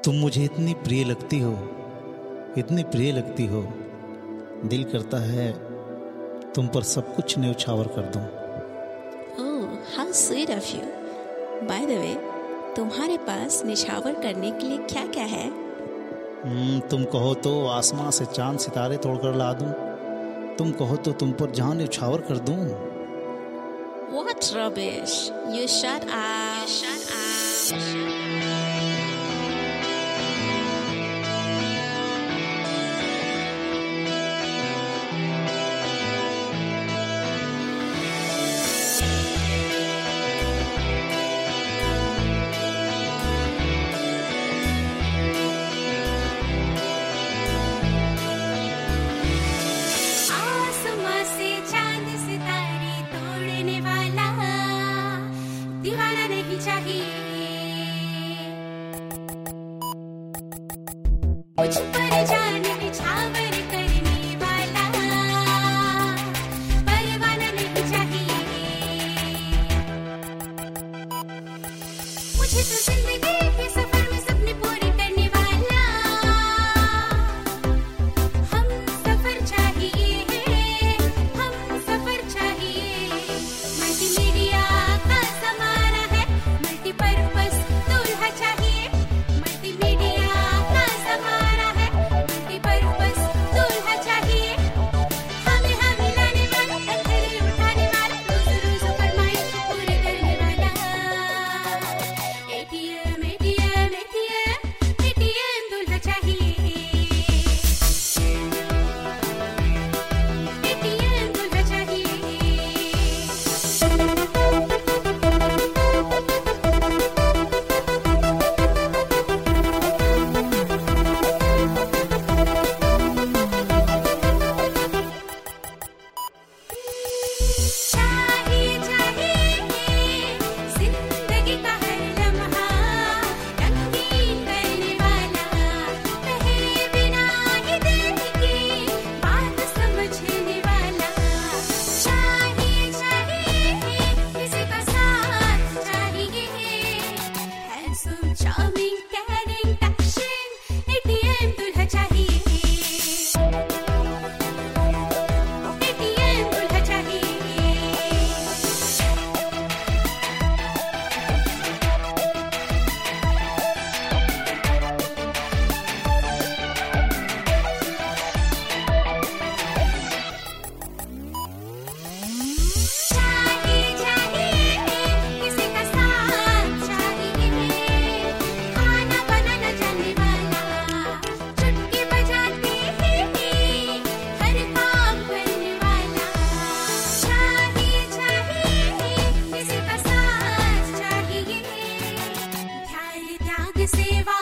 तुम मुझे इतनी प्रिय लगती हो, इतनी प्रिय लगती हो, दिल करता है तुम पर सब कुछ न्यौछावर कर दूं। Oh, how sweet of you. By the way, तुम्हारे पास निछावर करने के लिए क्या क्या है? तुम कहो तो आसमां से चांद सितारे तोड़कर ला दूं, तुम कहो तो तुम पर जान न्यौछावर कर दूं। What rubbish! You shut up. You shut up. दीवाना नहीं चाहिए, मुझ पर जान निछावर करने वाला परवाना नहीं चाहिए। मुझे तो जिंदगी के सफर में सपने पूरे करने वाला हम सफर चाहिए, हम सफर चाहिए। मल्टीमीडिया का जमाना है, मल्टीपर्पस दूल्हा चाहिए। मल्टीमीडिया का जमाना है, मल्टीपर्पस दूल्हा चाहिए। हमें लाने वाला, हथेली उठाने वाला, रोज रोज फरमाइश पूरी करने वाला। एटीएम एटीएम एटीएम एटीएम दूल्हा चाहिए, एटीएम दूल्हा चाहिए। चाहिए चाहिए जिंदगी का हर लम्हा रंगीन करने वाला, कहे बिना ही दिल की बात समझने वाला। चाहिए चाहिए किसी का साथ चाहिए, handsome charming caring dashing ATM दूल्हा चाहिए, एटीएम दूल्हा चाहिए। चाहिए चाहिए किसी का साथ चाहिए, खाना बनाना जानने वाला, चुटकी बजाते ही हर काम करने वाला। चाहिए चाहिए किसी का साथ चाहिए, ध्यान त्याग सेवा